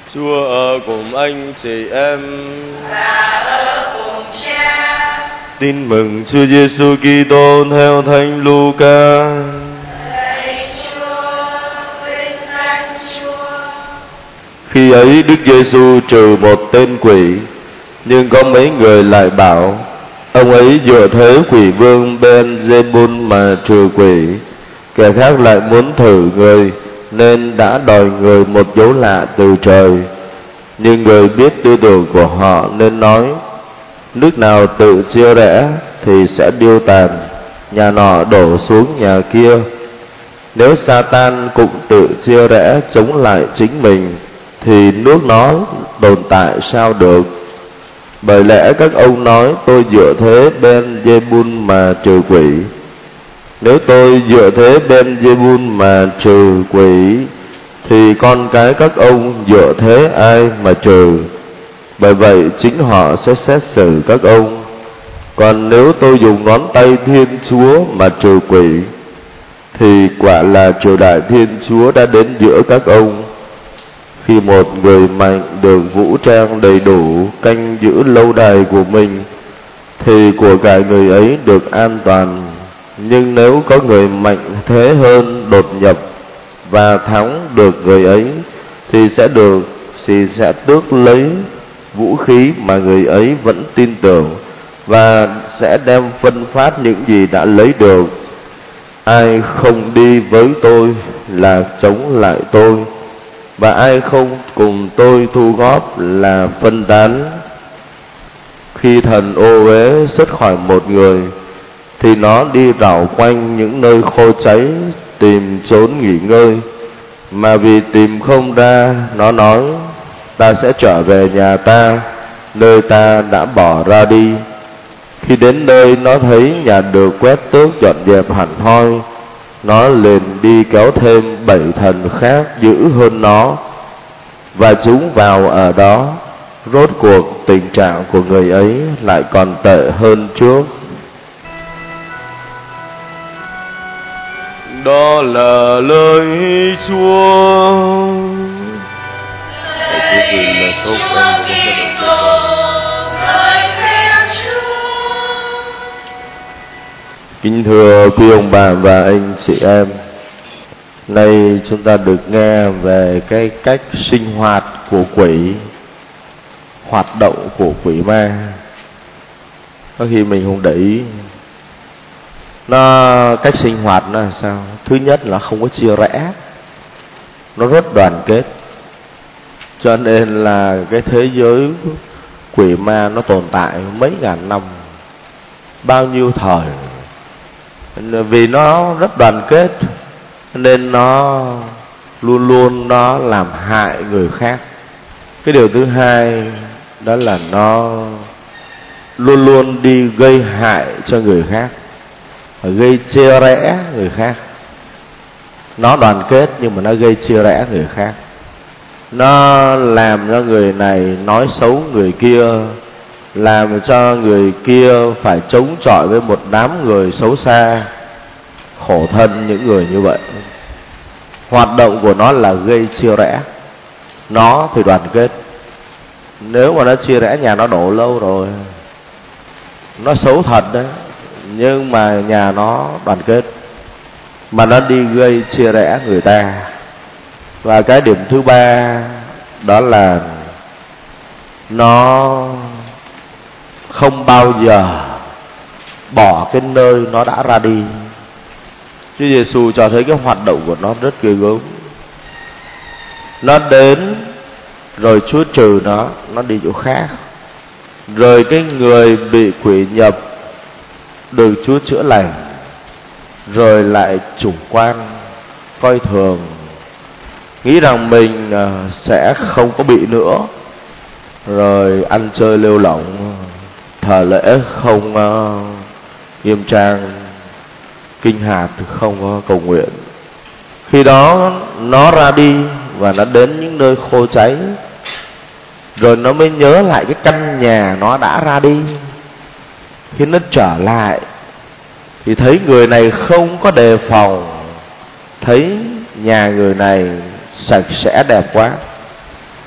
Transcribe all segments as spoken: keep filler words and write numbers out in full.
Chúa ở cùng anh chị em và ở cùng Cha. Tin mừng Chúa Giêsu Kitô theo Thánh Luca. Lạy Chúa, vinh danh Chúa. Khi ấy Đức Giêsu trừ một tên quỷ, nhưng có mấy người lại bảo ông ấy dựa thế quỷ vương Beelzebul mà trừ quỷ. Kẻ khác lại muốn thử người, nên đã đòi người một dấu lạ từ trời. Nhưng người biết tư tưởng của họ nên nói: nước nào tự chia rẽ thì sẽ điêu tàn, nhà nọ đổ xuống nhà kia. Nếu Sa-tan cũng tự chia rẽ chống lại chính mình, thì nước nó tồn tại sao được? Bởi lẽ các ông nói tôi dựa thế Beelzebul mà trừ quỷ. Nếu tôi dựa thế Beelzebul mà trừ quỷ, thì con cái các ông dựa thế ai mà trừ? Bởi vậy chính họ sẽ xét xử các ông. Còn nếu tôi dùng ngón tay Thiên Chúa mà trừ quỷ, thì quả là triều đại Thiên Chúa đã đến giữa các ông. Khi một người mạnh được vũ trang đầy đủ canh giữ lâu đài của mình, thì của cải người ấy được an toàn. Nhưng nếu có người mạnh thế hơn đột nhập và thắng được người ấy, thì sẽ được thì sẽ tước lấy vũ khí mà người ấy vẫn tin tưởng, và sẽ đem phân phát những gì đã lấy được. Ai không đi với tôi là chống lại tôi, và ai không cùng tôi thu góp là phân tán. Khi thần ô uế xuất khỏi một người, thì nó đi rảo quanh những nơi khô cháy tìm chốn nghỉ ngơi. Mà vì tìm không ra, nó nói: ta sẽ trở về nhà ta, nơi ta đã bỏ ra đi. Khi đến nơi nó thấy nhà được quét tước dọn dẹp hẳn hoi, nó liền đi kéo thêm bảy thần khác dữ hơn nó, và chúng vào ở đó. Rốt cuộc tình trạng của người ấy lại còn tệ hơn trước. Đó là lời Chúa. Lạy Chúa Kitô, ngợi khen Chúa. Kính thưa quý ông bà và anh chị em, nay chúng ta được nghe về cái cách sinh hoạt của quỷ, hoạt động của quỷ ma. Có khi mình không để ý. Nó cách sinh hoạt nó là sao? Thứ nhất là không có chia rẽ, nó rất đoàn kết. Cho nên là cái thế giới quỷ ma nó tồn tại mấy ngàn năm, bao nhiêu thời. Vì nó rất đoàn kết nên nó luôn luôn nó làm hại người khác. Cái điều thứ hai đó là nó luôn luôn đi gây hại cho người khác, gây chia rẽ người khác. Nó đoàn kết nhưng mà nó gây chia rẽ người khác. Nó làm cho người này nói xấu người kia, làm cho người kia phải chống chọi với một đám người xấu xa. Khổ thân những người như vậy. Hoạt động của nó là gây chia rẽ. Nó thì đoàn kết. Nếu mà nó chia rẽ, nhà nó đổ lâu rồi. Nó xấu thật đấy, nhưng mà nhà nó đoàn kết. Mà nó đi gây chia rẽ người ta. Và cái điểm thứ ba đó là nó không bao giờ bỏ cái nơi nó đã ra đi. Chúa Giêsu cho thấy cái hoạt động của nó rất ghê gớm. Nó đến rồi Chúa trừ nó, nó đi chỗ khác. Rồi cái người bị quỷ nhập được Chúa chữa lành, rồi lại chủ quan, coi thường, nghĩ rằng mình sẽ không có bị nữa, rồi ăn chơi lêu lỏng, thờ lễ không nghiêm trang, kinh hạt không có cầu nguyện. Khi đó nó ra đi và nó đến những nơi khô cháy, rồi nó mới nhớ lại cái căn nhà nó đã ra đi. Khi nó trở lại thì thấy người này không có đề phòng, thấy nhà người này sạch sẽ đẹp quá,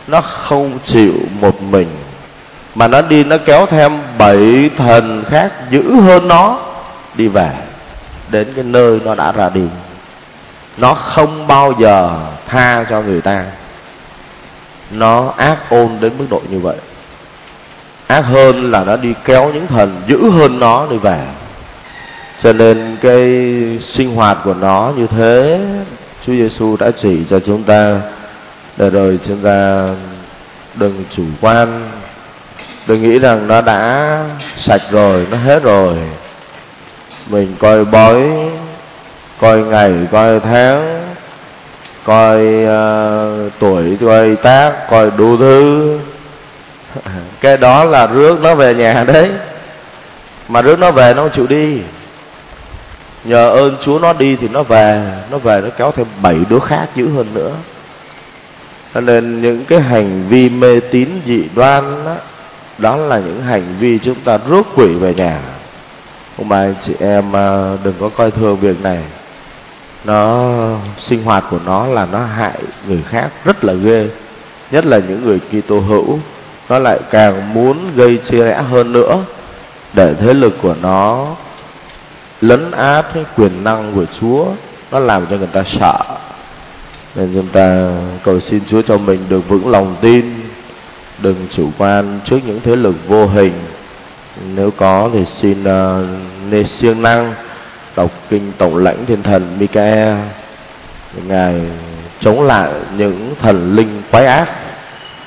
nó không chịu một mình, mà nó đi nó kéo thêm bảy thần khác dữ hơn nó đi về đến cái nơi nó đã ra đi. Nó không bao giờ tha cho người ta, nó ác ôn đến mức độ như vậy. Ác hơn là nó đi kéo những thần dữ hơn nó đi về. Cho nên cái sinh hoạt của nó như thế, Chúa Giêsu đã chỉ cho chúng ta, để rồi chúng ta đừng chủ quan, đừng nghĩ rằng nó đã sạch rồi, nó hết rồi. Mình coi bói, coi ngày, coi tháng, coi uh, tuổi, coi tác, coi đủ thứ. Cái đó là rước nó về nhà đấy. Mà rước nó về nó không chịu đi. Nhờ ơn Chúa nó đi thì nó về. Nó về nó kéo thêm bảy đứa khác dữ hơn nữa. Cho nên những cái hành vi mê tín dị đoan đó, đó là những hành vi chúng ta rước quỷ về nhà. Hôm nay anh chị em đừng có coi thường việc này. Nó sinh hoạt của nó là nó hại người khác rất là ghê. Nhất là những người Kitô hữu, nó lại càng muốn gây chia rẽ hơn nữa, để thế lực của nó lấn át cái quyền năng của Chúa, nó làm cho người ta sợ. Nên chúng ta cầu xin Chúa cho mình được vững lòng tin, đừng chủ quan trước những thế lực vô hình. Nếu có thì xin uh, nên siêng năng đọc kinh Tổng lãnh Thiên Thần Michael, Ngài chống lại những thần linh quái ác,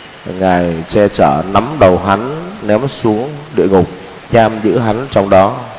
Ngài che chở nắm đầu hắn ném xuống địa ngục, giam giữ hắn trong đó.